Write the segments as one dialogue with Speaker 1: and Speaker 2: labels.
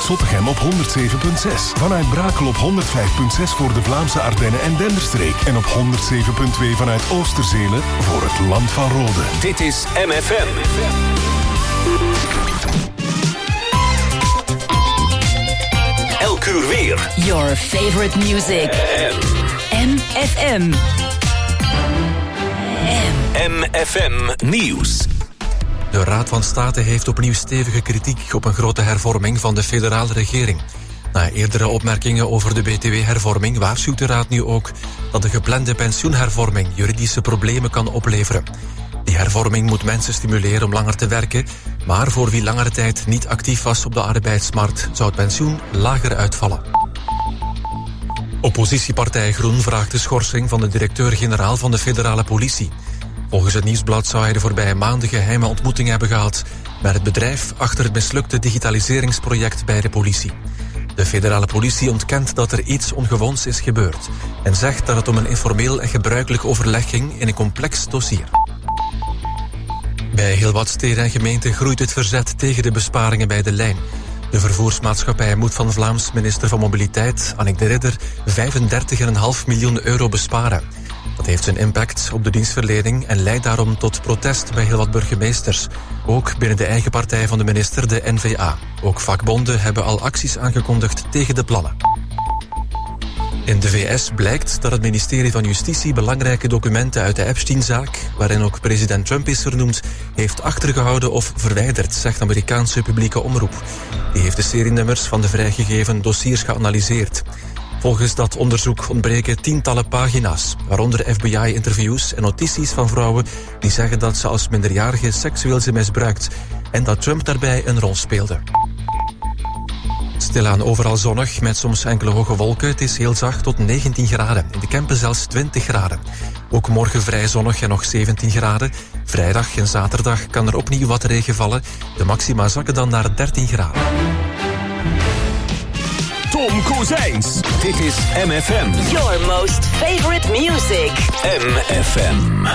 Speaker 1: Zottegem op 107.6. Vanuit Brakel op 105.6 voor de Vlaamse Ardennen en Denderstreek. En op 107.2 vanuit Oosterzele voor het Land van Rode.
Speaker 2: Dit is MFM. Elk uur weer.
Speaker 3: Your favorite music. MFM.
Speaker 2: MFM Nieuws.
Speaker 4: De Raad van State heeft opnieuw stevige kritiek op een grote hervorming van de federale regering. Na eerdere opmerkingen over de BTW-hervorming waarschuwt de Raad nu ook dat de geplande pensioenhervorming juridische problemen kan opleveren. Die hervorming moet mensen stimuleren om langer te werken, maar voor wie langere tijd niet actief was op de arbeidsmarkt zou het pensioen lager uitvallen. Oppositiepartij Groen vraagt de schorsing van de directeur-generaal van de federale politie. Volgens het Nieuwsblad zou hij de voorbije maanden geheime ontmoeting hebben gehad met het bedrijf achter het mislukte digitaliseringsproject bij de politie. De federale politie ontkent dat er iets ongewoons is gebeurd en zegt dat het om een informeel en gebruikelijk overleg ging in een complex dossier. Bij heel wat steden en gemeenten groeit het verzet tegen de besparingen bij de lijn. De vervoersmaatschappij moet van Vlaams minister van Mobiliteit, Annick de Ridder, 35,5 miljoen euro besparen. Dat heeft zijn impact op de dienstverlening en leidt daarom tot protest bij heel wat burgemeesters. Ook binnen de eigen partij van de minister, de N-VA. Ook vakbonden hebben al acties aangekondigd tegen de plannen. In de VS blijkt dat het ministerie van Justitie belangrijke documenten uit de Epstein-zaak, waarin ook president Trump is vernoemd, heeft achtergehouden of verwijderd, zegt de Amerikaanse publieke omroep. Die heeft de serienummers van de vrijgegeven dossiers geanalyseerd. Volgens dat onderzoek ontbreken tientallen pagina's, waaronder FBI-interviews en notities van vrouwen die zeggen dat ze als minderjarige seksueel zijn misbruikt en dat Trump daarbij een rol speelde. Stilaan overal zonnig, met soms enkele hoge wolken. Het is heel zacht tot 19 graden. In de Kempen zelfs 20 graden. Ook morgen vrij zonnig en nog 17 graden. Vrijdag en zaterdag kan er opnieuw wat regen vallen. De maxima zakken dan naar 13 graden.
Speaker 2: Tom Kozijns. Dit is MFM.
Speaker 3: Your most favorite music.
Speaker 2: MFM.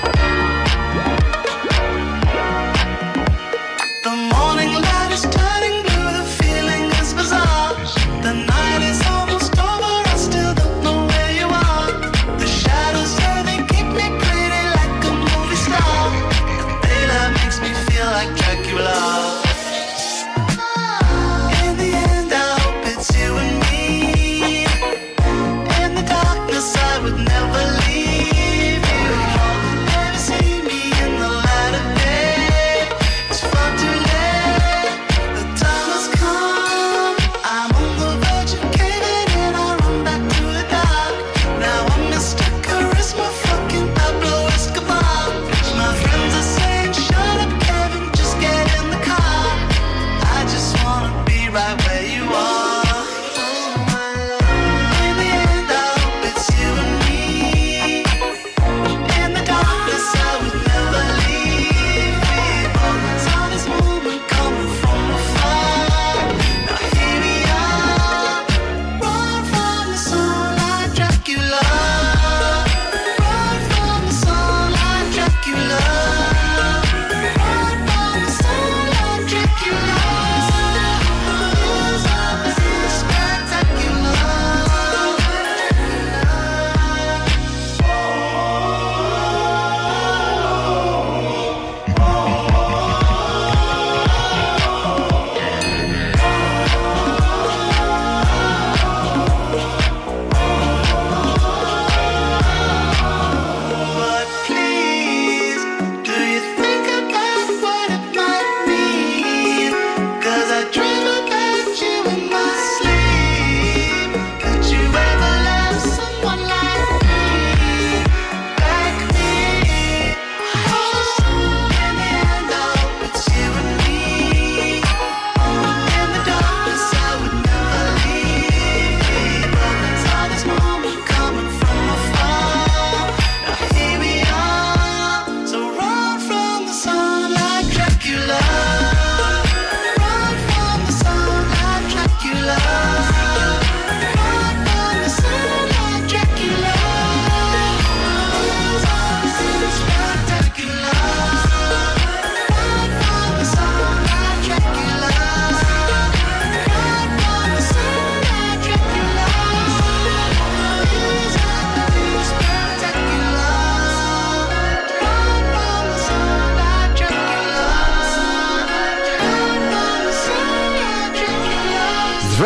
Speaker 5: The morning light is turning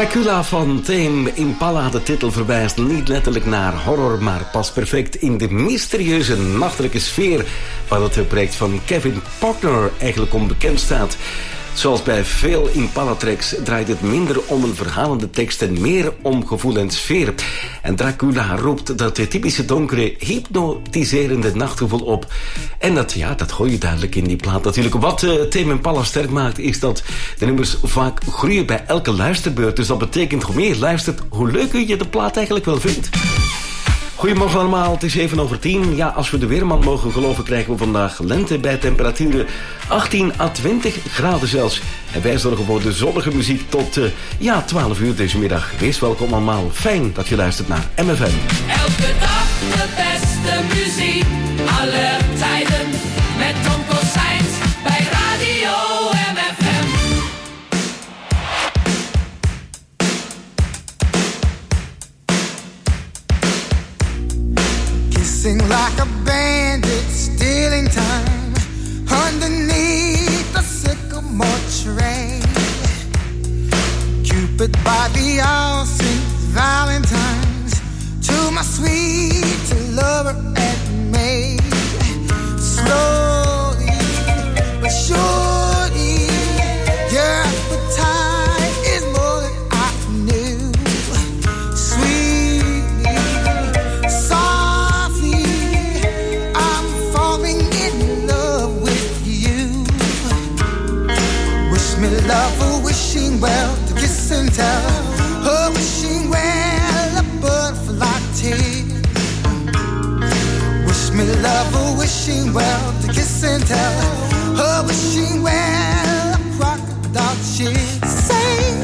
Speaker 5: Dracula van Tame Impala. De titel verwijst niet letterlijk naar horror, maar past perfect in de mysterieuze nachtelijke sfeer waar het project van Kevin Faulkner eigenlijk onbekend staat. Zoals bij veel Impala-tracks draait het minder om een verhalende tekst en meer om gevoel en sfeer. En Dracula roept dat typische donkere, hypnotiserende nachtgevoel op. En dat hoor je duidelijk in die plaat natuurlijk. Wat Tame Impala sterk maakt, is dat de nummers vaak groeien bij elke luisterbeurt. Dus dat betekent, hoe meer je luistert, hoe leuker je de plaat eigenlijk wel vindt. Goedemorgen allemaal, het is 7:10. Ja, als we de weerman mogen geloven, krijgen we vandaag lente bij temperaturen 18 à 20 graden zelfs. En wij zorgen voor de zonnige muziek tot 12 uur deze middag. Wees welkom allemaal, fijn dat je luistert naar MFM.
Speaker 6: Elke dag de beste muziek, alle tijden, met Tom Kozijns bij Radio MFM.
Speaker 7: Kissing like a bandit, stealing time underneath the sycamore tree. Cupid by the all St. Valentine's, to my sweet lover and me. Slowly but surely, your appetite is more than I knew. Sweetly, softly, I'm falling in love with you. Wish me love or wishing well, to kiss and tell. Oh, wishing well, a butterfly tear. Wish me love or wishing well, to kiss and tell. Oh, wishing well, a crocodile tear. Say,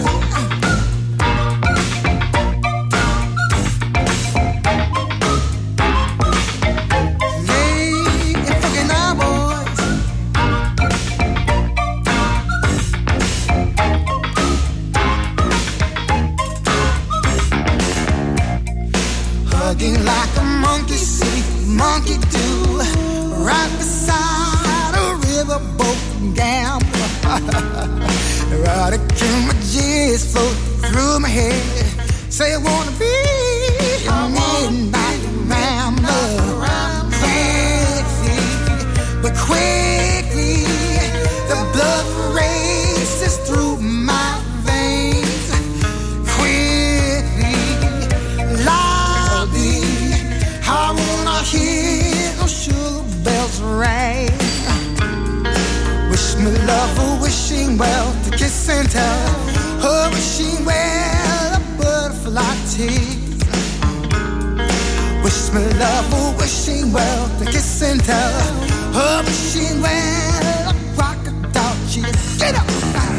Speaker 7: like a monkey see, monkey do, right beside a riverboat gambler. Erotic images float through my head. Say I wanna be a midnight rambler. Quickly, but quickly, the blood races through my veins. Quickly, loudly, I wanna hear those sugar bells ring. Wish me love or wishing well, to kiss and tell. Oh, wishing well, a butterfly tears. Wish me love or wishing well, to kiss and tell. Oh, wishing well, a crocodile tears. Get up!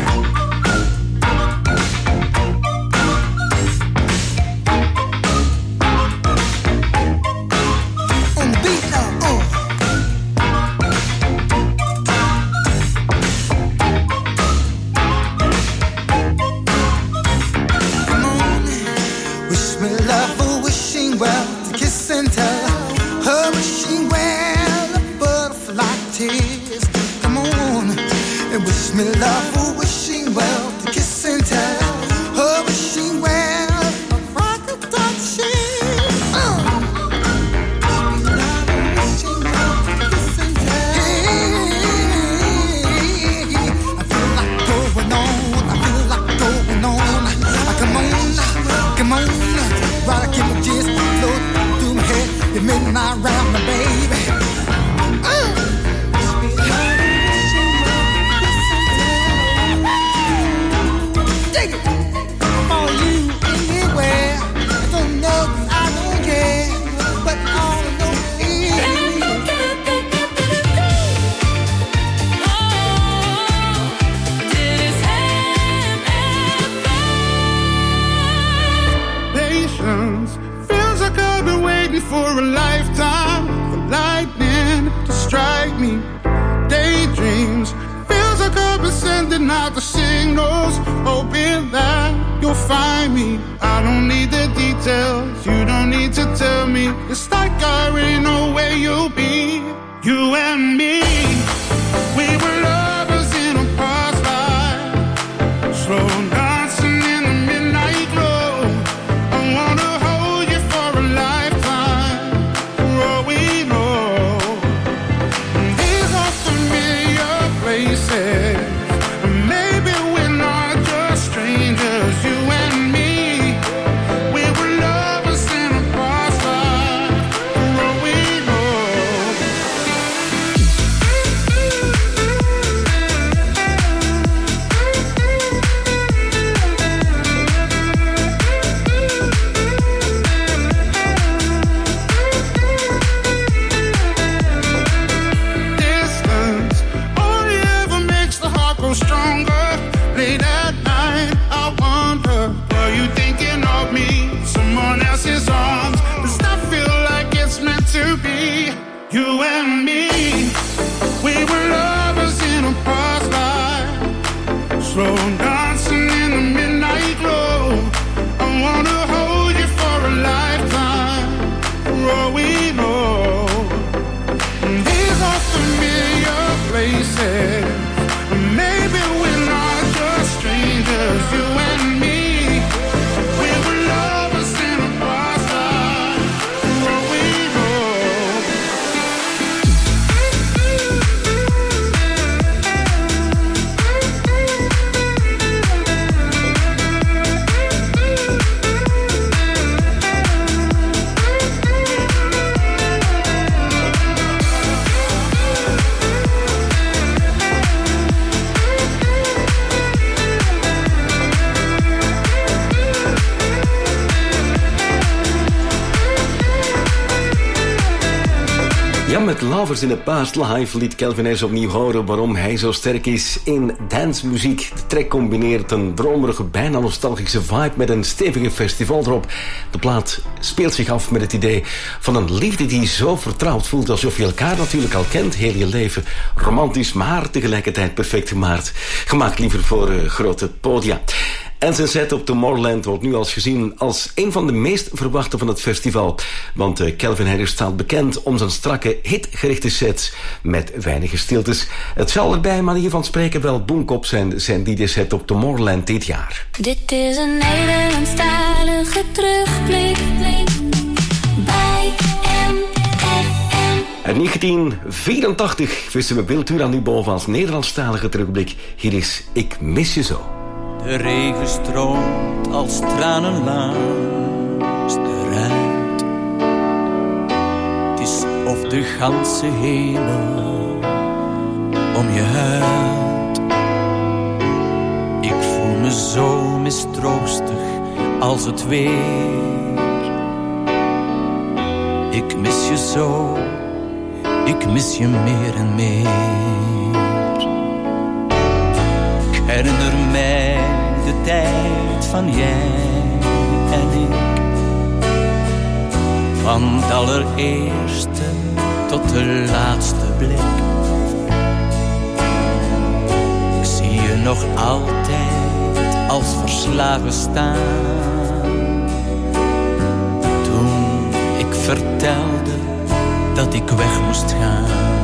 Speaker 7: Me love or wishing well, to kiss and tell. Oh, wishing well, a crocodile tears. Me love or wishing well, to kiss and tell. I feel like going on, I feel like going on. Come on, right, I keep my jizz float through my head. The midnight round, my baby.
Speaker 8: For a lifetime, for lightning to strike me. Daydreams, feels like I've been sending out the signals, hoping that you'll find me. I don't need the details, you don't need to tell me. It's like I already know where you'll be. You and me, we were lovers in a past life, slow dancing in the midnight You and me, we were lovers in a past life, slow dancing in the midnight glow. I wanna hold you for a lifetime, for all we know. These are familiar places, maybe we're not just strangers. You and me, we were lovers in a past life, for all we know.
Speaker 5: Ja, met Lovers in a Past Life liet Calvin Harris opnieuw horen waarom hij zo sterk is in dancemuziek. De track combineert een dromerige, bijna nostalgische vibe met een stevige festival erop. De plaat speelt zich af met het idee van een liefde die zo vertrouwd voelt alsof je elkaar natuurlijk al kent heel je leven. Romantisch, maar tegelijkertijd perfect gemaakt liever voor grote podia. En zijn set op Tomorrowland wordt nu als gezien als een van de meest verwachte van het festival. Want Calvin Harris staat bekend om zijn strakke, hitgerichte sets met weinige stiltes. Het zal er bij manier van spreken wel boomkop zijn DJ-set op Tomorrowland dit jaar.
Speaker 9: Dit is een Nederlandstalige terugblik bij MFM.
Speaker 5: In 1984 vissen we Wiltuur aan nu boven als Nederlandstalige terugblik. Hier is Ik mis je zo.
Speaker 10: De regen stroomt als tranen langs de ruit. Het is of de ganse hemel om je huid. Ik voel me zo mistroostig als het weer. Ik mis je zo, ik mis je meer en meer. Ik herinner mij de tijd van jij en ik. Van het allereerste tot de laatste blik. Ik zie je nog altijd als verslagen staan. Toen ik vertelde dat ik weg moest gaan.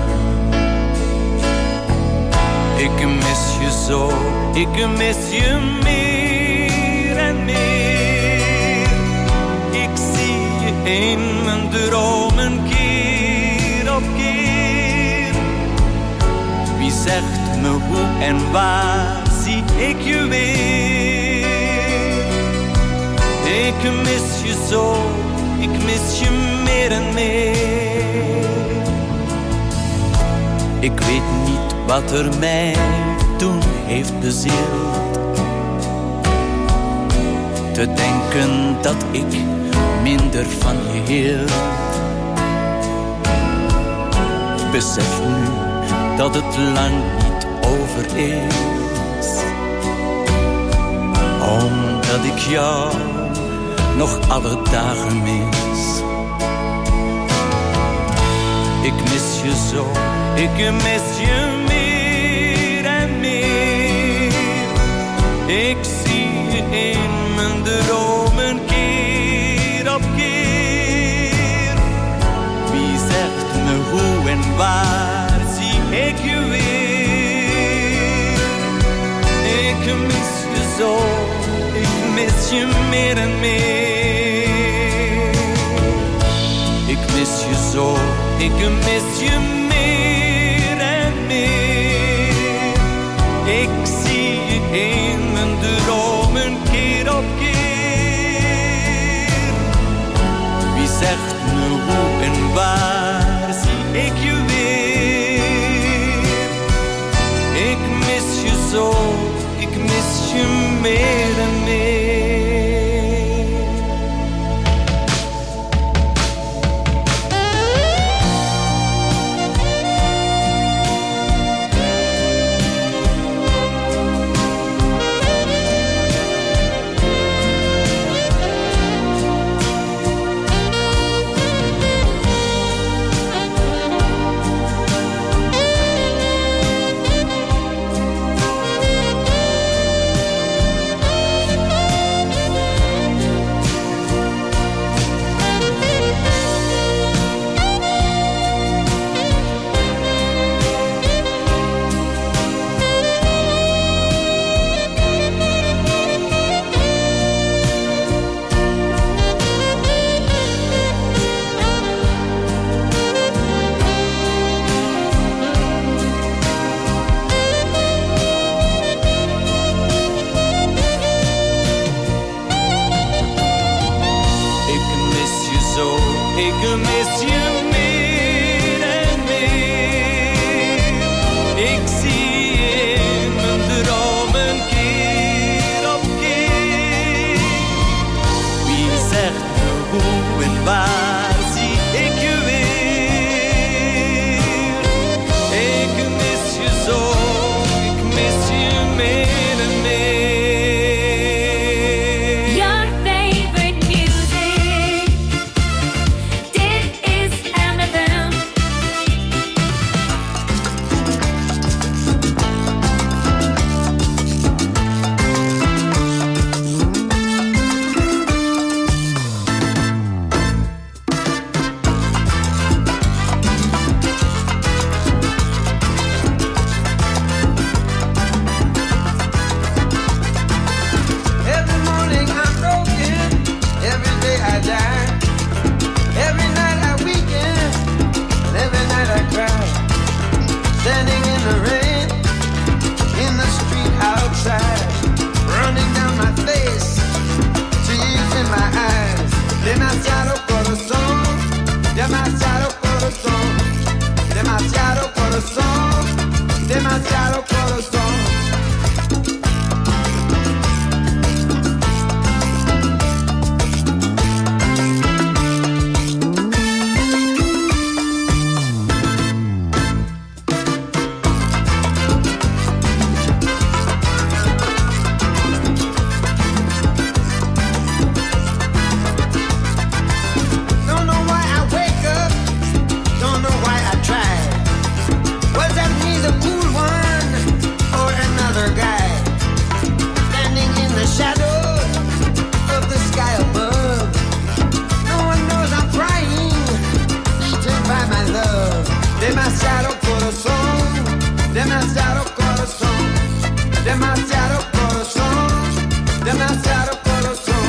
Speaker 10: Ik mis je zo, ik mis je meer en meer. Ik zie je in mijn dromen keer op keer. Wie zegt me hoe en waar zie ik je weer? Ik mis je zo, ik mis je meer en meer. Ik weet niet wat er mij toen heeft bezield. Te denken dat ik minder van je hield. Besef nu dat het lang niet over is. Omdat ik jou nog alle dagen mis. Ik mis je zo, ik mis je meer en meer. Ik zie je in mijn dromen keer op keer. Wie zegt me hoe en waar zie ik je weer? Ik mis je zo, ik mis je meer en meer. Ik mis je zo, ik mis je meer en meer. Ik zie je in mijn dromen keer op keer. Wie zegt me hoe en waar zie ik je weer? Ik mis je zo, ik mis je meer en meer. Ik mis je meer en meer. Ik zie in mijn dromen keer op keer. Wie zegt me hoe en waar zie ik je weer? Ik mis je zo, ik mis je meer en meer.
Speaker 9: Your favorite music. Dit is MFM.
Speaker 7: Every morning I'm broken, every day I die. Every night I weaken, and every night I cry. Standing in the rain, in the street outside. Running down my face, tears in my eyes. Demasiado corazón, demasiado corazón. Demasiado corazón, demasiado corazón. Don't know why I wake up, don't know why I try. Was that me, the cool one, or another guy? Standing in the shadow of the sky above. No one knows I'm crying, eaten by my love. Demasiado corazón, demasiado corazón, demasiado corazón, demasiado corazón.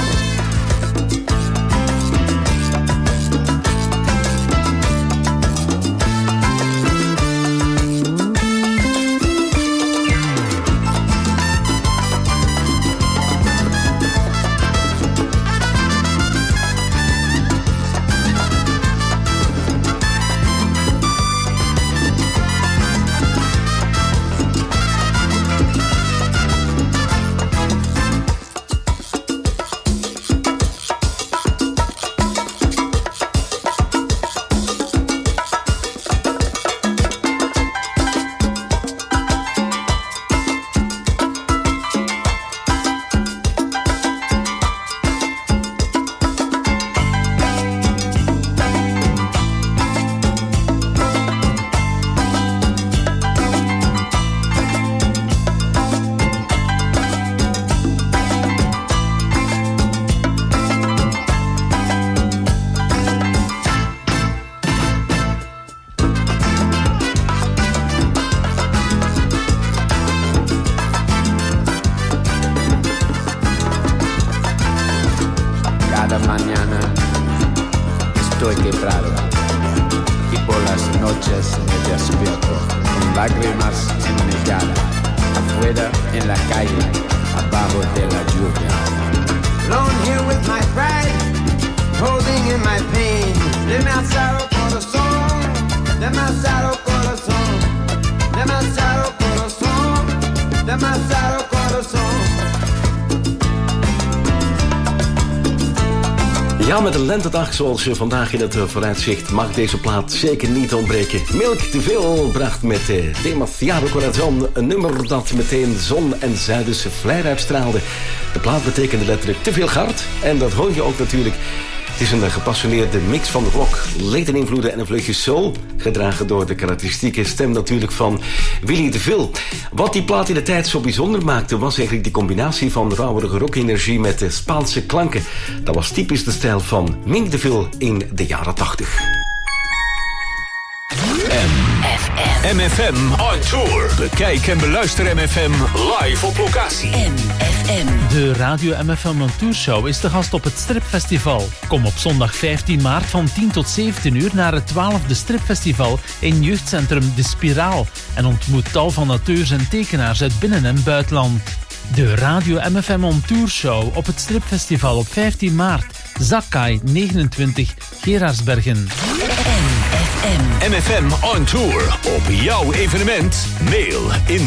Speaker 7: Cada mañana estoy quebrado y por las noches me despierto con lágrimas en mi cara, afuera en la calle, abajo de la lluvia. Alone here with my pride, holding in my pain. Demasiado corazón, demasiado corazón, demasiado corazón, demasiado corazón.
Speaker 5: Ja, met een lentedag zoals je vandaag in het vooruitzicht mag deze plaat zeker niet ontbreken. Milk te veel bracht met Demasiado Corazon een nummer dat meteen zon en zuidense flair uitstraalde. De plaat betekende letterlijk te veel gard en dat hoor je ook natuurlijk. Het is een gepassioneerde mix van rock, late invloeden en een vleugje soul, gedragen door de karakteristieke stem natuurlijk van Willy DeVille. Wat die plaat in de tijd zo bijzonder maakte, was eigenlijk die combinatie van rauwerige rockenergie met de Spaanse klanken. Dat was typisch de stijl van Mink DeVille in de jaren 80.
Speaker 2: MFM on tour. Bekijk en beluister MFM live op locatie.
Speaker 3: MFM.
Speaker 11: De Radio MFM on Tour Show is te gast op het Stripfestival. Kom op zondag 15 maart van 10 tot 17 uur naar het 12e Stripfestival in jeugdcentrum De Spiraal. En ontmoet tal van auteurs en tekenaars uit binnen- en buitenland. De Radio MFM on Tour Show op het Stripfestival op 15 maart. Zakai 29 Gerardsbergen.
Speaker 2: MFM on tour op jouw evenement. Mail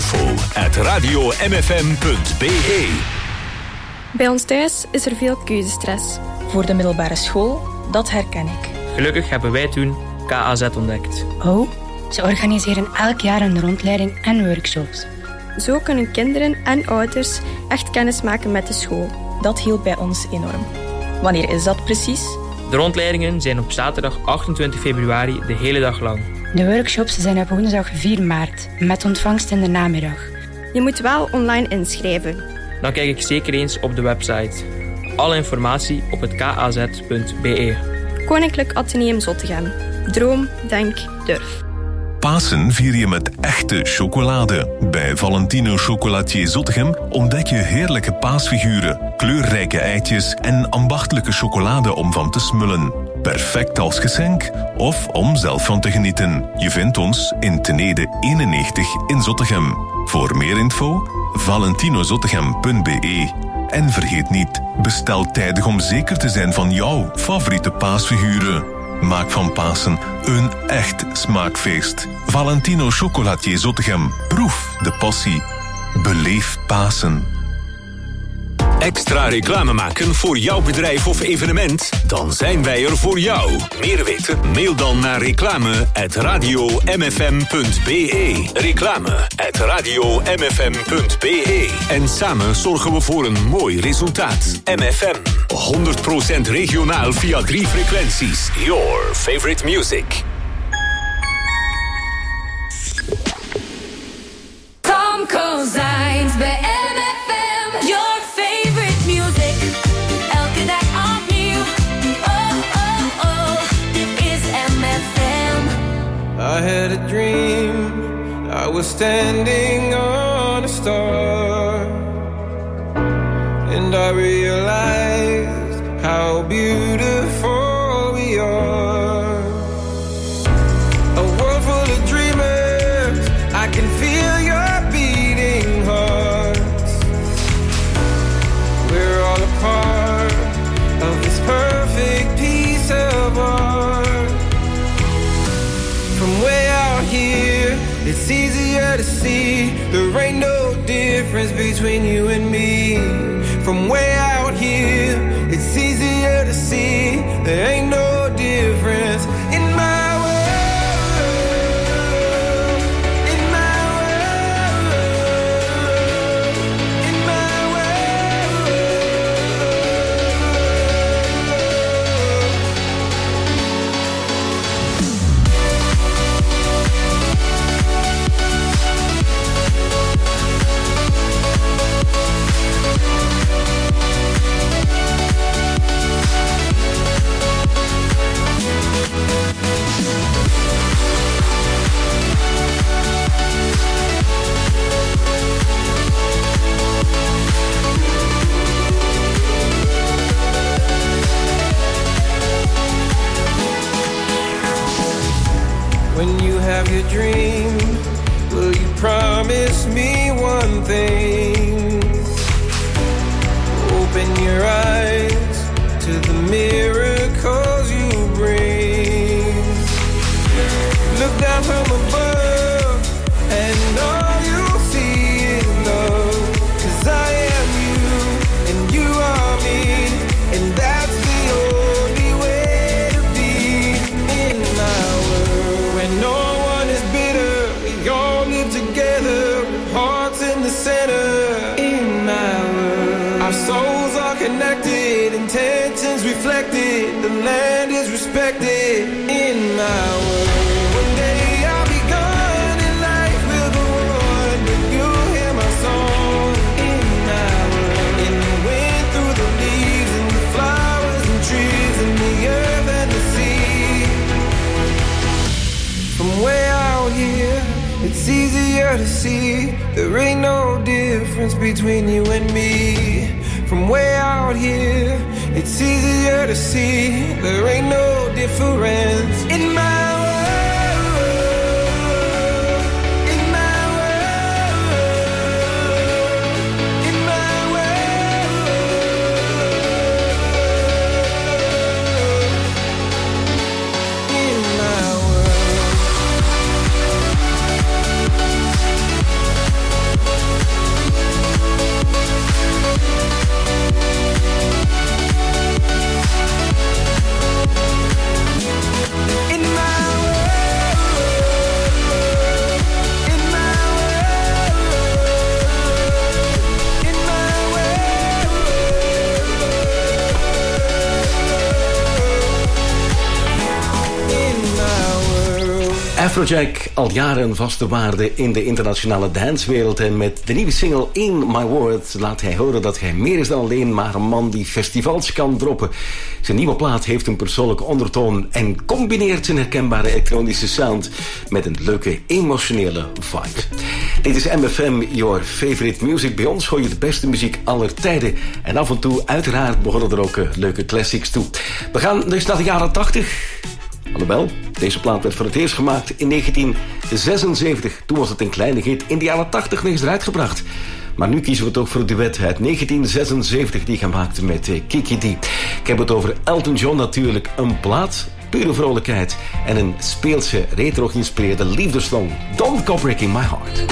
Speaker 2: info@radiomfm.be.
Speaker 12: Bij ons thuis is er veel keuzestress. Voor de middelbare school, dat herken ik.
Speaker 13: Gelukkig hebben wij toen KAZ ontdekt.
Speaker 14: Oh, ze organiseren elk jaar een rondleiding en workshops.
Speaker 12: Zo kunnen kinderen en ouders echt kennis maken met de school. Dat hielp bij ons enorm. Wanneer is dat precies?
Speaker 13: De rondleidingen zijn op zaterdag 28 februari de hele dag lang.
Speaker 14: De workshops zijn op woensdag 4 maart, met ontvangst in de namiddag.
Speaker 12: Je moet wel online inschrijven.
Speaker 13: Dan kijk ik zeker eens op de website. Alle informatie op het kaz.be.
Speaker 12: Koninklijk Atheneum Zottegem. Droom, denk, durf.
Speaker 1: Pasen vier je met echte chocolade. Bij Valentino Chocolatier Zottegem ontdek je heerlijke paasfiguren, kleurrijke eitjes en ambachtelijke chocolade om van te smullen. Perfect als geschenk of om zelf van te genieten. Je vindt ons in Tenede 91 in Zottegem. Voor meer info, valentinozottegem.be. En vergeet niet, bestel tijdig om zeker te zijn van jouw favoriete paasfiguren. Maak van Pasen een echt smaakfeest. Valentino Chocolatier Zottegem. Proef de passie. Beleef Pasen.
Speaker 2: Extra reclame maken voor jouw bedrijf of evenement? Dan zijn wij er voor jou. Meer weten? Mail dan naar reclame@radiomfm.be. Reclame@radiomfm.be. En samen zorgen we voor een mooi resultaat. MFM. 100% regionaal via 3 frequenties. Your favorite music.
Speaker 9: Tom Kozijns bij MFM. Your favorite music. Elke dag opnieuw. Oh, oh, oh. Dit is MFM.
Speaker 10: I had a dream. I was standing on a star. And I realized how beautiful we are. A world full of dreamers. I can feel your beating hearts. We're all a part of this perfect piece of art. From way out here, it's easier to see. There ain't no difference between you and me. From way out here, it's easier to see. There ain't no difference in my world. In my world. In my world. When you have your dream, will you promise me one thing? Open your eyes to the miracles you bring. Look down from above and all you'll see is love. 'Cause I am you and you are me, and that's the only way to be in my world. When no one is bitter, we all live together, hearts in the center. In my world, our souls are connected, intentions reflected, the land is respected. In my world, one day I'll be gone and life will go on, but you'll hear my song. In my world, in the wind, through the leaves, and the flowers and trees, and the earth and the sea. From way out here, it's easier to see. There ain't no difference between you and me. From way out here, it's easier to see. There ain't no difference in my world. In my world. In my world.
Speaker 5: Afrojack, al jaren een vaste waarde in de internationale dancewereld. En met de nieuwe single In My World laat hij horen dat hij meer is dan alleen maar een man die festivals kan droppen. Zijn nieuwe plaat heeft een persoonlijke ondertoon en combineert zijn herkenbare elektronische sound met een leuke emotionele vibe. Dit is MFM, your favorite music. Bij ons gooi je de beste muziek aller tijden. En af en toe, uiteraard, behoren er ook leuke classics toe. We gaan dus naar de jaren 80. Alhoewel, deze plaat werd voor het eerst gemaakt in 1976. Toen was het een kleine hit. In de jaren 80 nog eens eruit gebracht. Maar nu kiezen we toch voor het duet uit 1976 die gemaakt met Kiki D. Ik heb het over Elton John natuurlijk. Een plaat, pure vrolijkheid. En een speelse, retro-geïnspireerde liefdessong. Don't Go Breaking My Heart.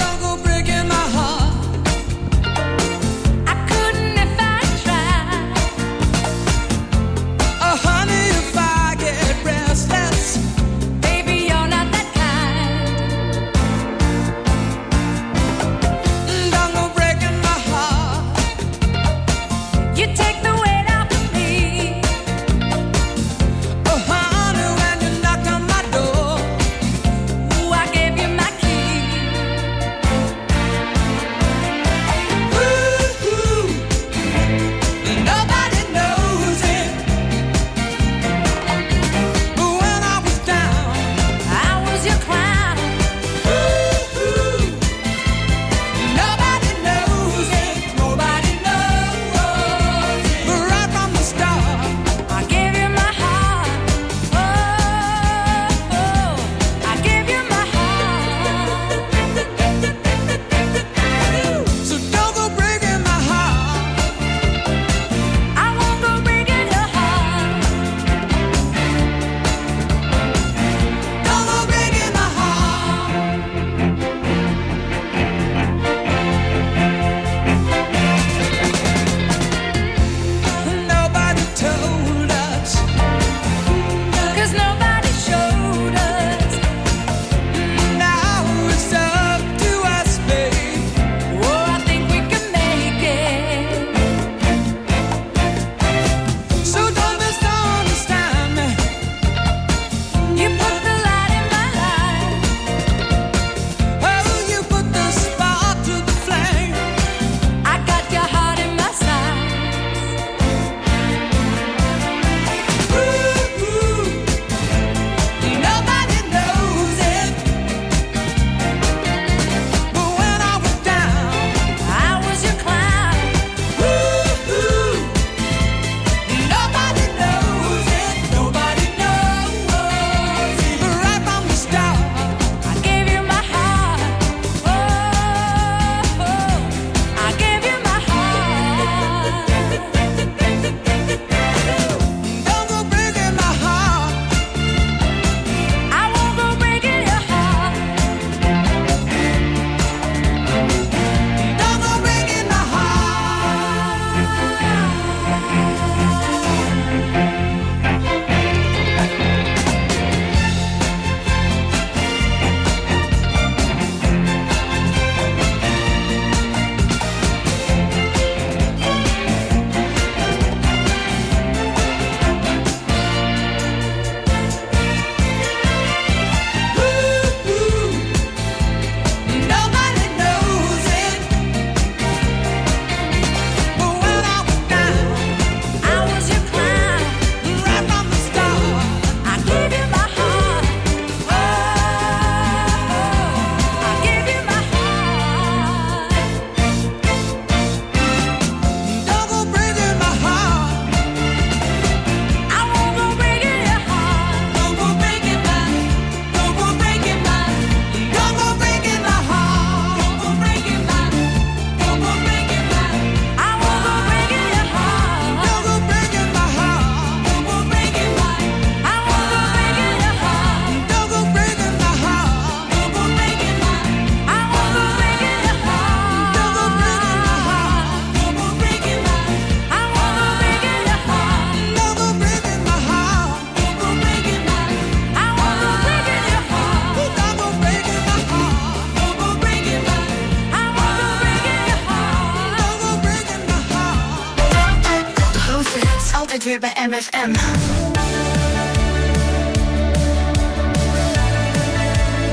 Speaker 9: Weer bij MFM.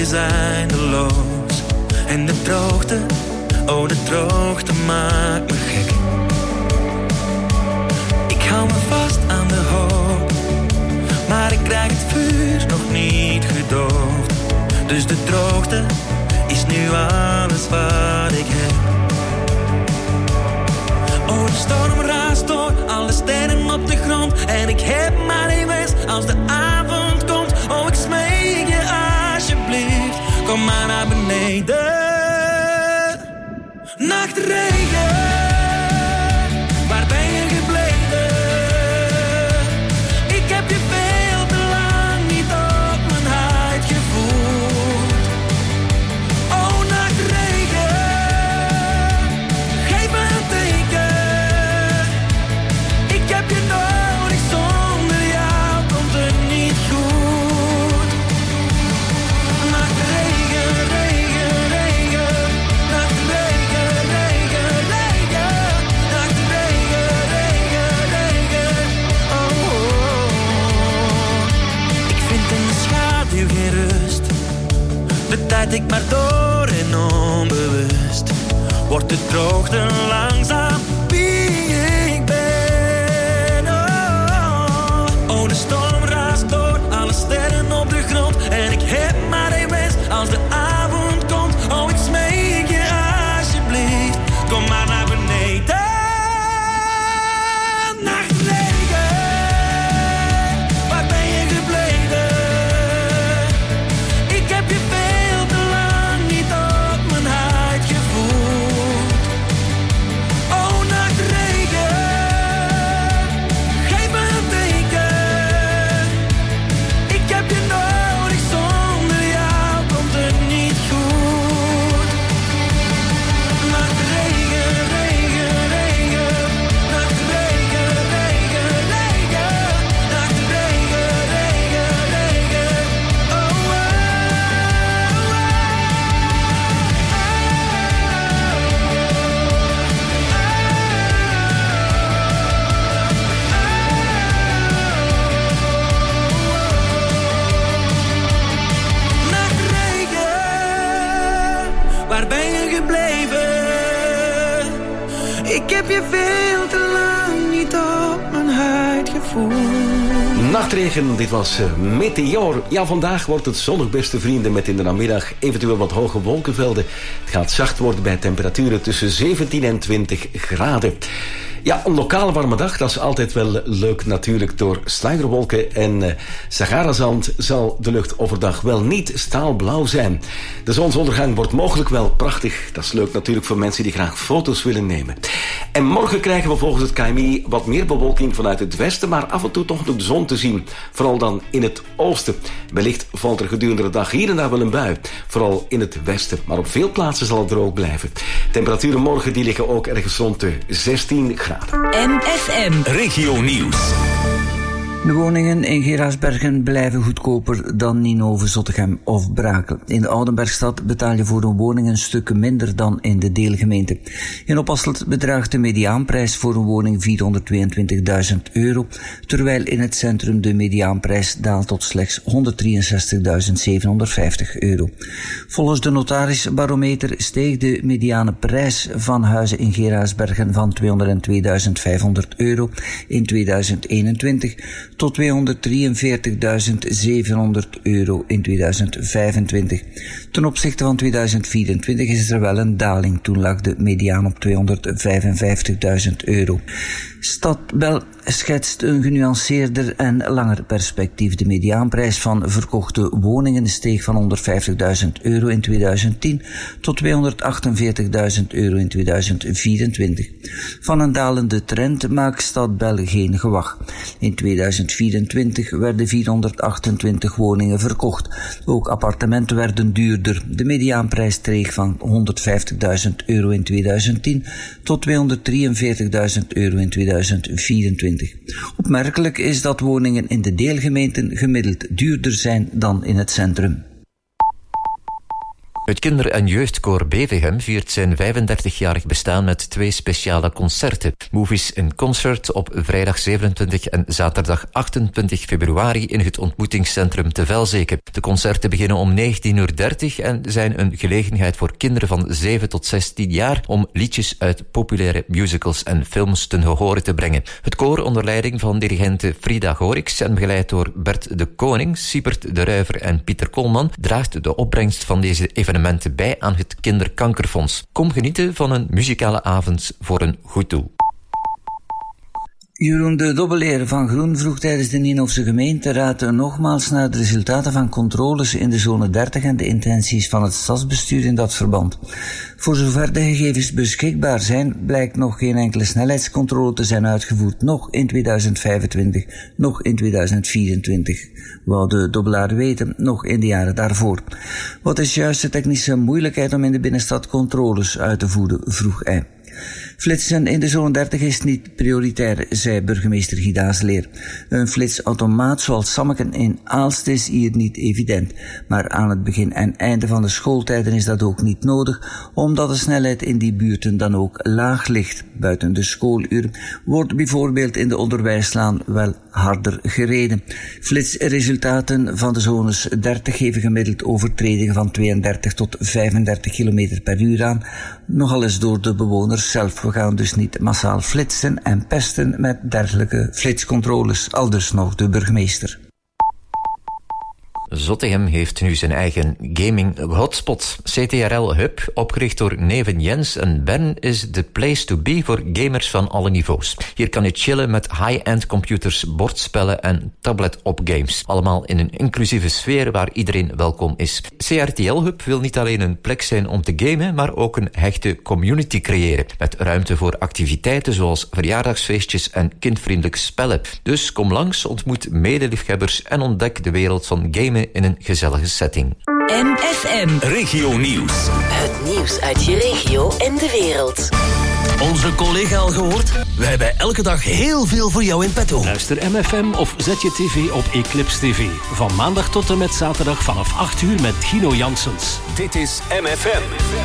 Speaker 15: is eindeloos. En de droogte, oh de droogte maakt me gek. Ik hou me vast aan de hoop, maar ik krijg het vuur nog niet gedoofd. Dus de droogte is nu alles wat ik heb. Oh, de storm raast door, alle sterren op de grond. En ik heb maar één wens als de avond komt. Oh, ik smeek je alsjeblieft, kom maar naar beneden. Nachtregen, waar ben je gebleven? Ik heb je veel te lang niet op mijn huid gevoeld. Oh, nachtregen, geef me een teken. Ik heb je nodig, zonder jou komt het niet goed. Nachtregen, regen, regen. Nachtregen, regen, regen. Nachtregen, regen, regen. Oh, oh, oh. Ik vind in de schaduw geen rust. De tijd ik maar door en onbewust. Wordt de droogte langzaam wie ik ben. Oh, oh, de storm raast door, alle sterren op de grond. En ik heb maar één wens als de avond komt. Oh, ik smeek je alsjeblieft, kom maar naar beneden. Nachtregen, waar ben je gebleven? Ik heb je veel te lang niet op mijn huid gevoeld. Oh, nachtregen, geef me een teken. Ik heb je nodig, zonder jou komt het niet goed. Nachtregen, regen, regen. Nachtregen, regen, regen. Nachtregen, regen, regen. Oh, oh, oh. Nachtregen, waar ben je gebleven? Ik heb je veel te lang niet op mijn huid gevoeld.
Speaker 5: Nachtregen, dit was Meteor. Ja, vandaag wordt het zonnig, beste vrienden, met in de namiddag eventueel wat hoge wolkenvelden. Het gaat zacht worden bij temperaturen tussen 17 en 20 graden. Ja, een lokaal warme dag, dat is altijd wel leuk natuurlijk. Door sluierwolken en Sahara-zand zal de lucht overdag wel niet staalblauw zijn. De zonsondergang wordt mogelijk wel prachtig. Dat is leuk natuurlijk voor mensen die graag foto's willen nemen. En morgen krijgen we volgens het KMI wat meer bewolking vanuit het westen, maar af en toe toch nog de zon te zien. Vooral dan in het oosten. Wellicht valt er gedurende de dag hier en daar wel een bui. Vooral in het westen, maar op veel plaatsen zal het droog blijven. Temperaturen morgen die liggen ook ergens rond de 16 graden.
Speaker 3: MFM
Speaker 2: Regio Nieuws.
Speaker 16: De woningen in Geraardsbergen blijven goedkoper dan Ninove, Zottegem of Brakel. In de Oudenbergstad betaal je voor een woning een stuk minder dan in de deelgemeente. In Oppasselt bedraagt de mediaanprijs voor een woning €422.000, terwijl in het centrum de mediaanprijs daalt tot slechts €163.750. Volgens de notarisbarometer steeg de mediane prijs van huizen in Geraardsbergen van €202.500 in 2021 tot €243.700 in 2025. Ten opzichte van 2024 is er wel een daling. Toen lag de mediaan op €255.000. Stadbel schetst een genuanceerder en langer perspectief. De mediaanprijs van verkochte woningen steeg van €150.000 in 2010 tot €248.000 in 2024. Van een dalende trend maakt Stadbel geen gewag. In 2024 werden 428 woningen verkocht. Ook appartementen werden duurder. De mediaanprijs steeg van €150.000 in 2010 tot €243.000 in 2024. Opmerkelijk is dat woningen in de deelgemeenten gemiddeld duurder zijn dan in het centrum.
Speaker 17: Het kinder- en jeugdkoor Bevehem viert zijn 35-jarig bestaan met 2 speciale concerten. Movies in Concert op vrijdag 27 en zaterdag 28 februari in het ontmoetingscentrum te Velzeke. De concerten beginnen om 19:30 en zijn een gelegenheid voor kinderen van 7 tot 16 jaar om liedjes uit populaire musicals en films ten gehore te brengen. Het koor onder leiding van dirigente Frida Gorix en begeleid door Bert de Koning, Siebert de Ruiver en Pieter Koolman draagt de opbrengst van deze evenementen bij aan het Kinderkankerfonds. Kom genieten van een muzikale avond voor een goed doel.
Speaker 16: Jeroen de Dobbeleer van Groen vroeg tijdens de Nienhofse gemeenteraad nogmaals naar de resultaten van controles in de zone 30 en de intenties van het stadsbestuur in dat verband. Voor zover de gegevens beschikbaar zijn, blijkt nog geen enkele snelheidscontrole te zijn uitgevoerd, nog in 2025, nog in 2024. Wou de Dobbelaar weten, nog in de jaren daarvoor. Wat is juist de technische moeilijkheid om in de binnenstad controles uit te voeren, vroeg hij. Flitsen in de zone 30 is niet prioritair, zei burgemeester Gidaasleer. Een flitsautomaat zoals Sammeken in Aalst is hier niet evident. Maar aan het begin en einde van de schooltijden is dat ook niet nodig, omdat de snelheid in die buurten dan ook laag ligt. Buiten de schooluren wordt bijvoorbeeld in de Onderwijslaan wel harder gereden. Flitsresultaten van de zones 30 geven gemiddeld overtredingen van 32 tot 35 km per uur aan, nogal eens door de bewoners zelf. We gaan dus niet massaal flitsen en pesten met dergelijke flitscontroles, aldus nog de burgemeester.
Speaker 17: Zottegem heeft nu zijn eigen gaming hotspot. CTRL Hub, opgericht door neven Jens en Bern, is de place to be voor gamers van alle niveaus. Hier kan je chillen met high-end computers, bordspellen en tablet-op-games. Allemaal in een inclusieve sfeer waar iedereen welkom is. CRTL Hub wil niet alleen een plek zijn om te gamen, maar ook een hechte community creëren. Met ruimte voor activiteiten zoals verjaardagsfeestjes en kindvriendelijke spellen. Dus kom langs, ontmoet medeliefhebbers en ontdek de wereld van gamen in een gezellige setting.
Speaker 3: MFM.
Speaker 2: Regio Nieuws.
Speaker 3: Het nieuws uit je regio en de wereld.
Speaker 18: Onze collega al gehoord? Wij hebben elke dag heel veel voor jou in petto.
Speaker 19: Luister MFM of zet je tv op Eclipse TV. Van maandag tot en met zaterdag vanaf 8 uur met Gino Janssens.
Speaker 2: Dit is MFM.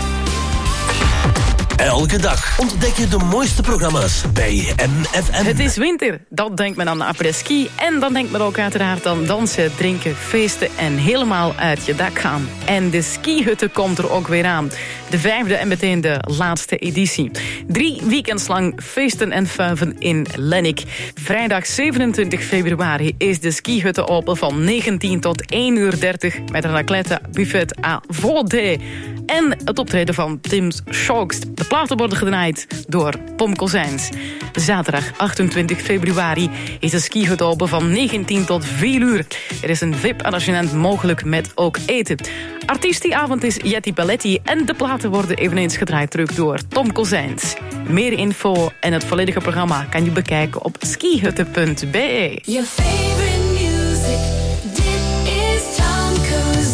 Speaker 18: Elke dag ontdek je de mooiste programma's bij MFM.
Speaker 20: Het is winter, dan denkt men aan après-ski. En dan denkt men ook uiteraard aan dansen, drinken, feesten en helemaal uit je dak gaan. En de skihutte komt er ook weer aan. De 5e en meteen de laatste editie. 3 weekends lang feesten en fuiven in Lennik. Vrijdag 27 februari is de skihutte open van 19 tot 1:30 met een raclette buffet à volonté. En het optreden van Tim's Shocks. De platen worden gedraaid door Tom Kozijns. Zaterdag 28 februari is de skihutte open van 19 tot 4 uur. Er is een VIP-arrangement mogelijk met ook eten. Artiest die avond is Jetty Belletti en de platen worden eveneens gedraaid terug door Tom Kozijns. Meer info en het volledige programma kan je bekijken op skihutte.be.
Speaker 9: Your favorite music, dit is Tom Kozijns.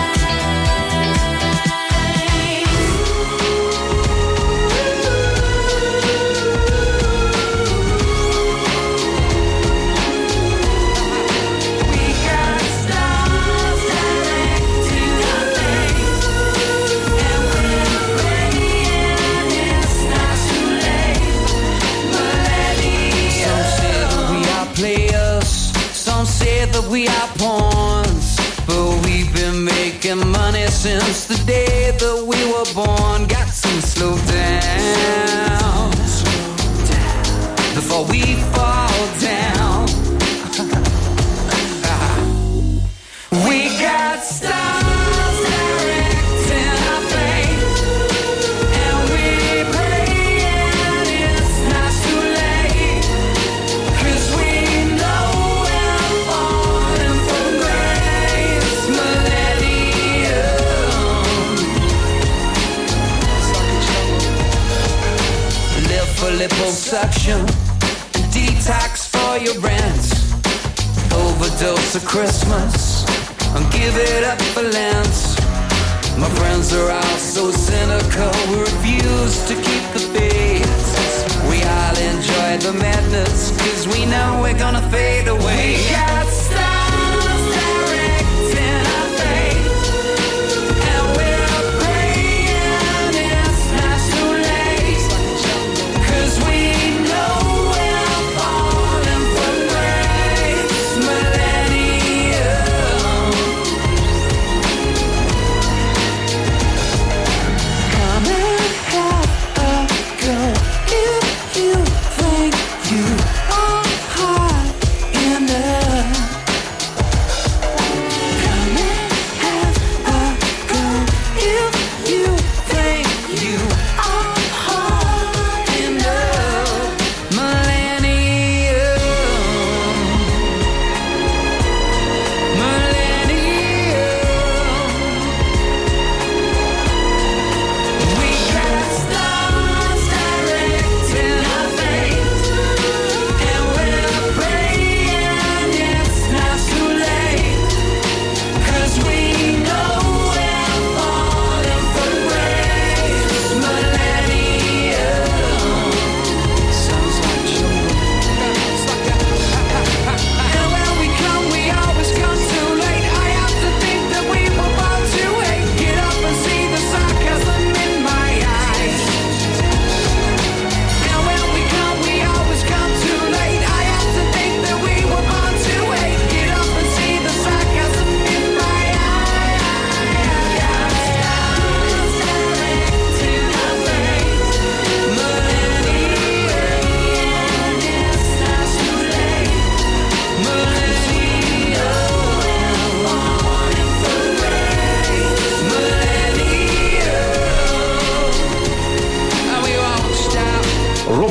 Speaker 10: That we are pawns, but we've been making money since the day that we were born. Got to slow down before we fall down. We got stars directing our fate, and we pray and it's not too late, 'cause we know we're falling from grace. Millennium. Live for liposuction, detox for your rent, overdose of Christmas, and give it up for Lent. My friends are all so cynical, we refuse to keep the faith. We all enjoy the madness, 'cause we know we're gonna fade away. We got stars directing our fate, and we're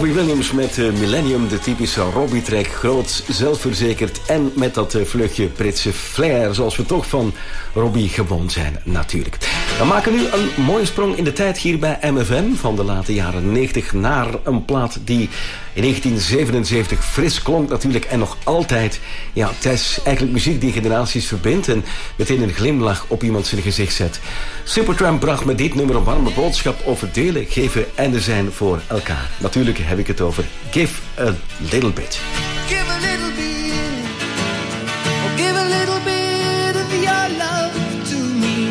Speaker 5: Robbie Williams met Millennium, de typische Robbie-track. Groot, zelfverzekerd en met dat vluchtje Britse flair, zoals we toch van Robbie gewoon zijn, natuurlijk. We maken nu een mooie sprong in de tijd hier bij MFM, van de late jaren 90 naar een plaat die in 1977 fris klonk natuurlijk en nog altijd. Ja, het is eigenlijk muziek die generaties verbindt en meteen een glimlach op iemand zijn gezicht zet. Supertramp bracht met dit nummer een warme boodschap over delen, geven en er zijn voor elkaar. Natuurlijk heb ik het over Give a Little Bit.
Speaker 7: Give a little bit, oh, give a little bit of your love to me.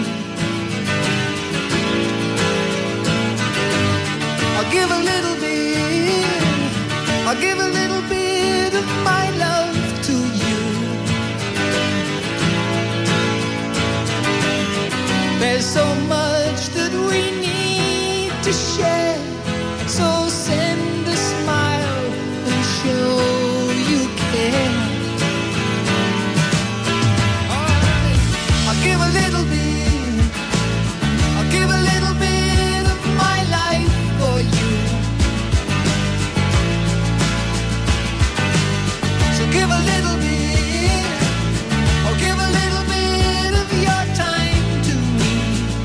Speaker 7: I'll give a little bit, I'll give a little bit of my love to you. There's so much that we need to share, so send a smile and show you care. I'll give a little bit, I'll give a little bit of my life for you. So give a little bit, or give a little bit of your time to me.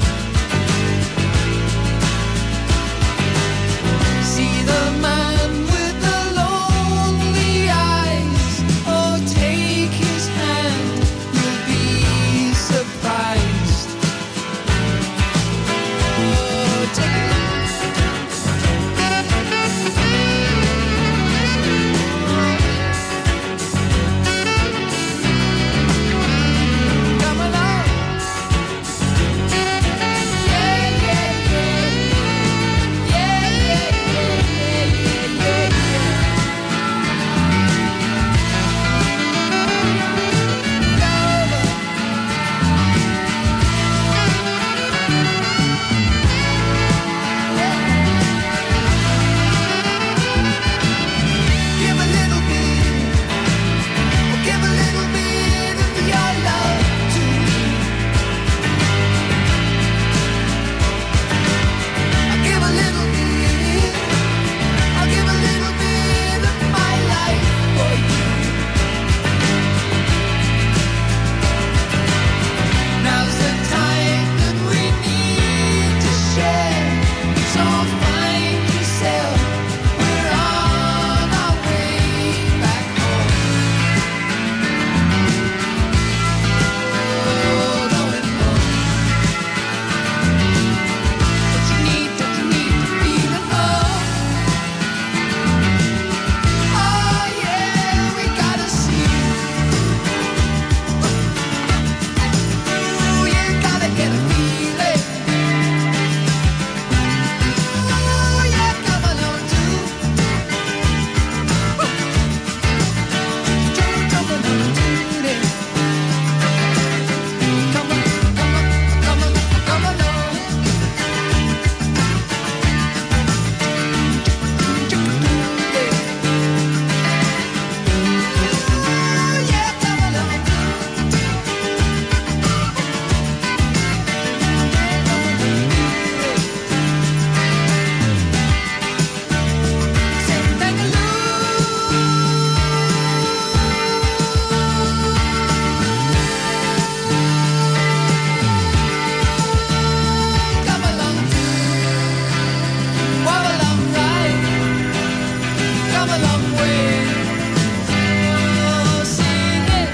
Speaker 7: See the man with the lonely eyes, oh take his hand, you'll be surprised. Oh, take it. Come along. Yeah, yeah, yeah. Yeah, yeah, yeah, yeah, yeah, Give a little bit, oh, give a little bit of your love to me. I'll give a little bit, I'll give a little bit of my life for you. Now's the time that we need to share, so find yourself, we're on our way back home. Oh, going home. Don't you need to feel at home? Oh yeah, we gotta see. Ooh, you gotta get a feeling. Oh yeah, come along too. Come along to it. Come on, come along. Oh yeah, come along. Sing come along walk along right, come a long way. Oh, sing it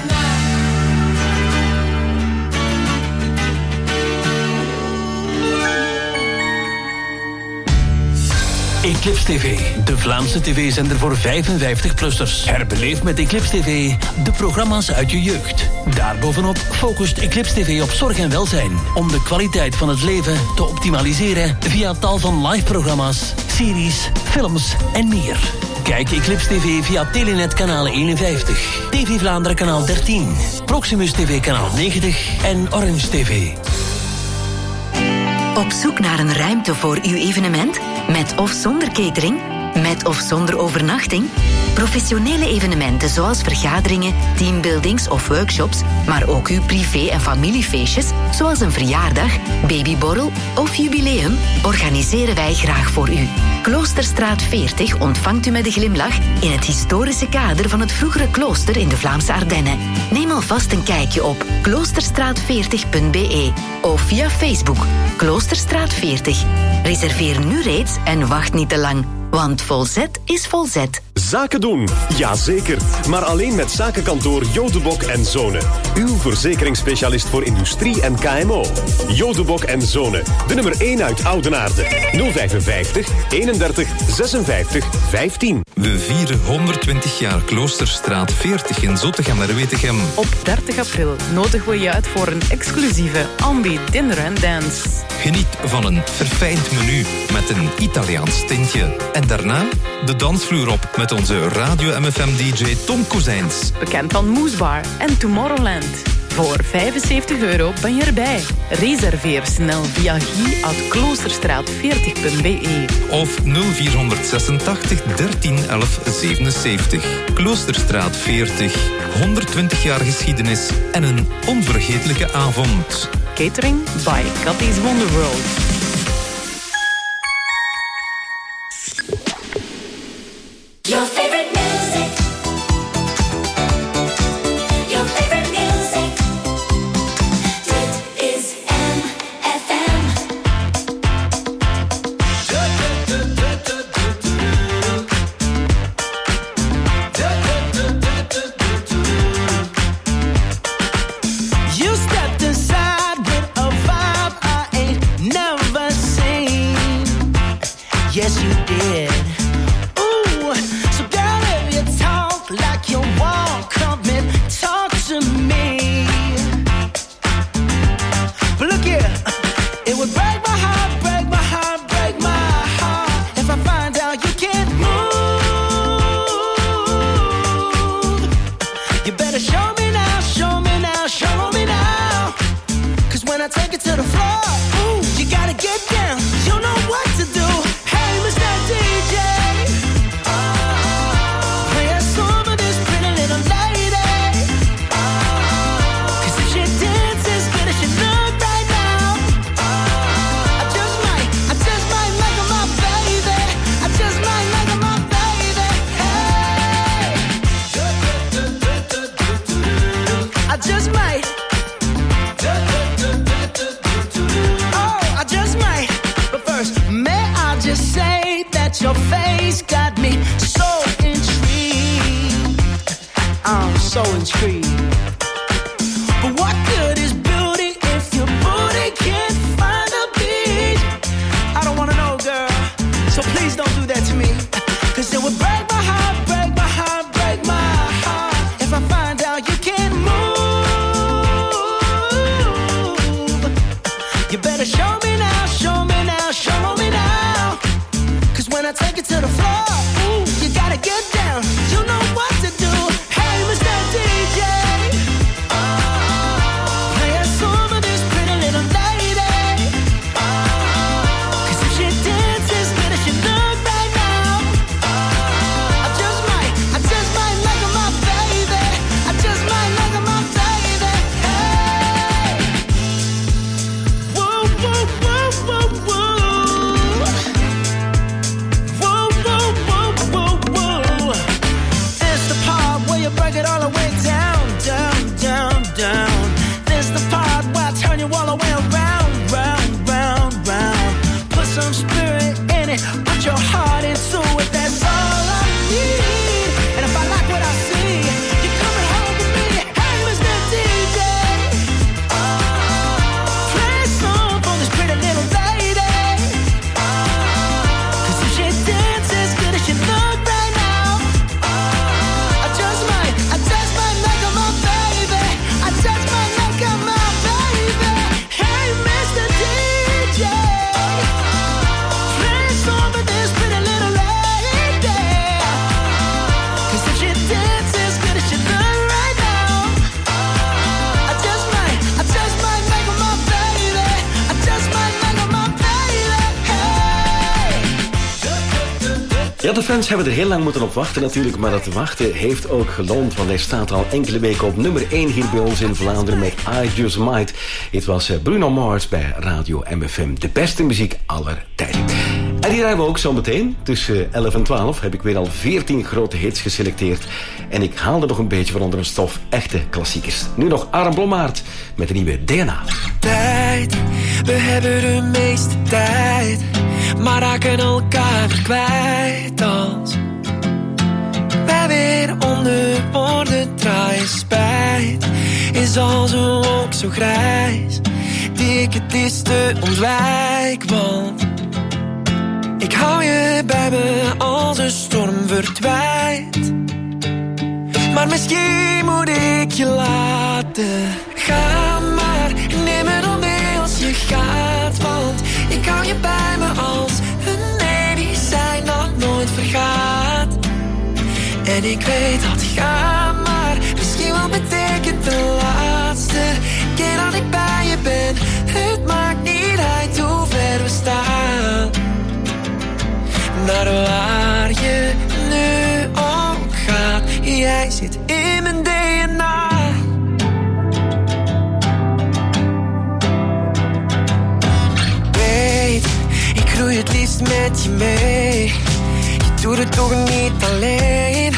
Speaker 18: Eclipse TV, de Vlaamse tv-zender voor 55-plussers. Herbeleef met Eclipse TV de programma's uit je jeugd. Daarbovenop focust Eclipse TV op zorg en welzijn, om de kwaliteit van het leven te optimaliseren via tal van live-programma's, series, films en meer. Kijk Eclipse TV via Telenet kanaal 51, TV Vlaanderen kanaal 13, Proximus TV kanaal 90 en Orange TV.
Speaker 21: Op zoek naar een ruimte voor uw evenement? Met of zonder catering? Met of zonder overnachting? Professionele evenementen zoals vergaderingen, teambuildings of workshops, maar ook uw privé- en familiefeestjes, zoals een verjaardag, babyborrel of jubileum, organiseren wij graag voor u. Kloosterstraat 40 ontvangt u met een glimlach in het historische kader van het vroegere klooster in de Vlaamse Ardennen. Neem alvast een kijkje op kloosterstraat40.be of via Facebook Kloosterstraat 40. Reserveer nu reeds en wacht niet te lang, want Volzet is Volzet.
Speaker 22: Zaken doen, jazeker. Maar alleen met zakenkantoor Jodebok en Zonen. Uw verzekeringsspecialist voor industrie en KMO. Jodebok en Zonen. De nummer 1 uit Oudenaarde. 055 31 56 15.
Speaker 23: We vieren 120 jaar Kloosterstraat 40 in Zottegem-Wetegem.
Speaker 20: Op 30 april nodigen we je uit voor een exclusieve Ambi Dinner and Dance.
Speaker 23: Geniet van een verfijnd menu met een Italiaans tintje. En daarna de dansvloer op met onze Radio MFM-dj Tom Kozijns.
Speaker 20: Bekend van Moesbar en Tomorrowland. Voor €75 ben je erbij. Reserveer snel via guy@kloosterstraat40.be
Speaker 23: of 0486 13 11 77. Kloosterstraat 40. 120 jaar geschiedenis en een onvergetelijke avond.
Speaker 20: Catering by Cathy's Wonderworld.
Speaker 9: Your favorite music. Your favorite music. Dit is MFM.
Speaker 15: You stepped inside with a vibe I ain't never seen. Yes, you did. Ooh, so girl, if you talk like you walk, come and talk to me. But look here, it would break my heart, break my heart, break my heart if I find out you can't move. You better show me now, show me now, show me now. 'Cause when I take it to the floor, ooh, you gotta get down. You know what to do. Hey, Mr. DJ, play a song of this pretty little lady. 'Cause if she dances good as she look right now, I just might make her my baby. I just might make her my baby. Hey, I just might. Oh, I just might. But first, may I just say that your face got me so intrigued. I'm so intrigued. But what good is beauty if your booty can't find a beat? I don't wanna know, girl. So please don't do that to me. 'Cause it would break my heart, break my heart, break my heart if I find out you can't move. You better show me now, show me now, show me now. 'Cause when I take it to the floor, ooh, you gotta get down. You know what to do. Hey, Mr. DJ, play a song of this pretty little lady. 'Cause if she dances good as she look right now, I just might make her my baby. I just might make her my baby. Hey, whoa, whoa, whoa, whoa, whoa. Whoa, whoa, whoa, whoa, whoa. It's the part where you break it all the way down, down, down, down. This the part where I turn you all the way around, round, round, round. Put some spirit in it, put your heart into it. That's all I need. And if I like what I see, you're coming home with me. Hey, Mr. DJ, play a song for this pretty little lady. 'Cause if she dances good as she look right now, I just might make her my baby. I just might make her my baby. Hey, Mr. DJ, play a song for this pretty little
Speaker 5: Ja, de fans hebben er heel lang moeten op wachten natuurlijk, maar dat wachten heeft ook geloond, want hij staat al enkele weken op nummer 1 hier bij ons in Vlaanderen met I Just Might. Het was Bruno Mars bij Radio MFM, de beste muziek aller tijden. En hier hebben we ook zo meteen, tussen 11 en 12, heb ik weer al 14 grote hits geselecteerd. En ik haalde nog een beetje van onder een stof echte klassiekers. Nu nog Aram Blommaert met de nieuwe DNA.
Speaker 10: Tijd, we hebben de meeste tijd, maar raken elkaar kwijt als wij weer onder woorden draaien. Spijt is als een wolk zo grijs, die ik het liefste ontwijk, want ik hou je bij me als een storm verdwijnt. Maar misschien moet ik je laten gaan, maar neem me dan mee als je gaat, want ik hou je bij me als een medicijn dat nooit vergaat. En ik weet dat gaan, maar misschien wel betekent de laatste keer dat ik bij je ben. Het maakt niet uit hoe ver we staan, naar waar je nu ook gaat. Jij zit in mijn DNA. Weet, ik groei het liefst met je mee. Je doet het toch niet alleen.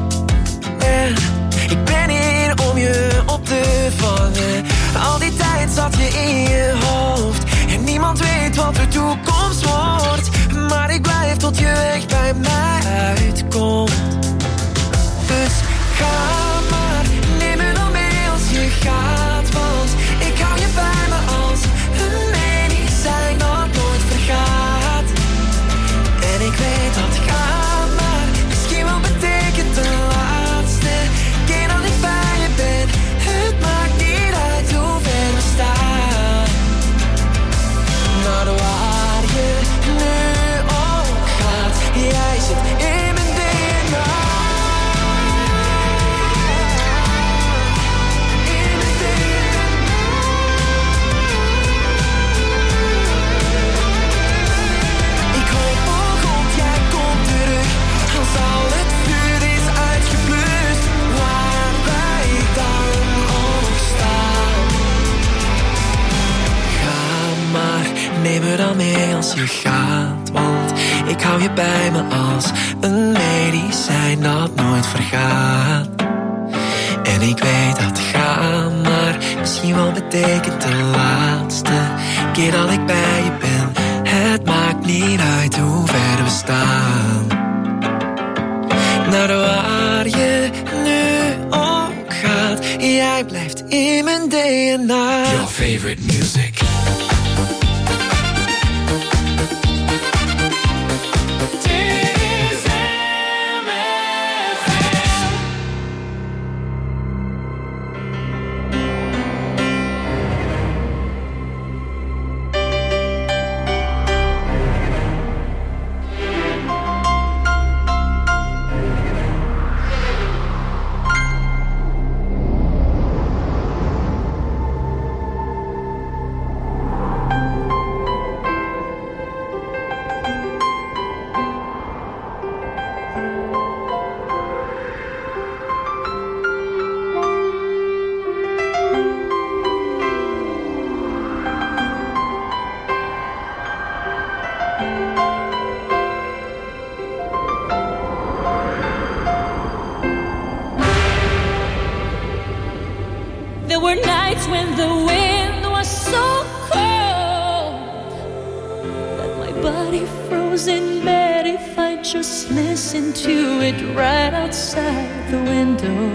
Speaker 10: Ik ben hier om je op te vangen. Al die tijd zat je in je hoofd en niemand weet wat de toekomst wordt. Maar ik blijf tot je weg bij mij uitkomt. Dus ga maar, neem me dan mee als je gaat, want ik hou je bij me als een medicijn dat nooit vergaat. En ik weet dat ga maar misschien wel betekent de laatste keer dat ik bij je ben. Het maakt niet uit hoe ver we staan, naar waar je nu ook gaat. Jij zit in mijn DNA. Ik hoop morgen, jij komt terug, als al het vuur is uitgeblust, waar wij dan ook staan. Ga maar, neem me dan mee als je gaat, want ik hou je bij me als een medicijn dat nooit vergaat. En ik weet dat gaan maar misschien wel betekent de laatste keer dat ik bij je ben. Het maakt niet uit hoe ver we staan, naar waar je nu ook gaat. Jij blijft in mijn DNA. Your favorite music.
Speaker 9: There were nights when the wind was so cold that my body froze in bed if I just listened to it right outside the window.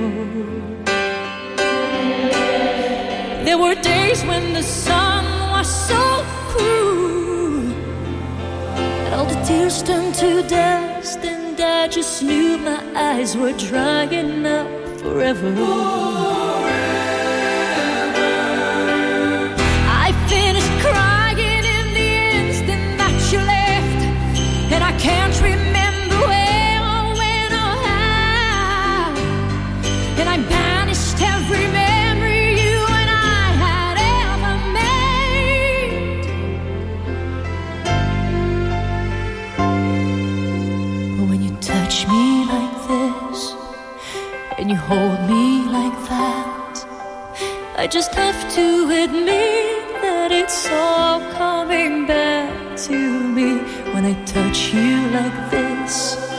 Speaker 9: There were days when the sun was so cruel that all the tears turned to dust, and I just knew my eyes were drying up forever. Can't remember where or when or how, and I banished every memory you and I had ever made. But when you I just have to admit that it's all coming back to me when I touch you like this.